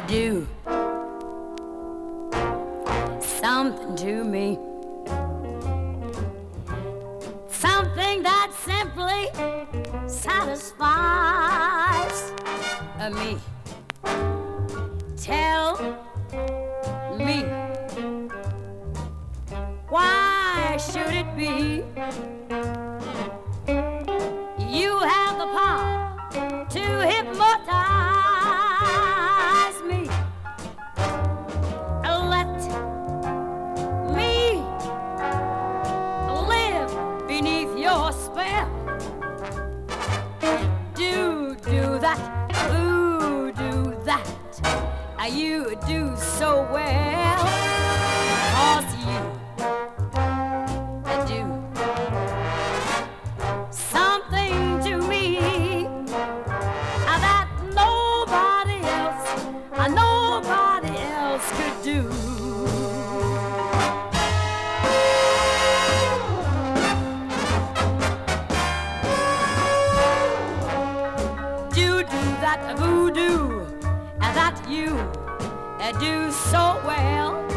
do something to me, something that simply satisfies me. Tell me, why should it be you have the power to hypnotize me? Let me live beneath your spell. Do that, ooh, do that. You do so well, 'cause you do something to me that nobody else could do. Do that voodoo that you do so well.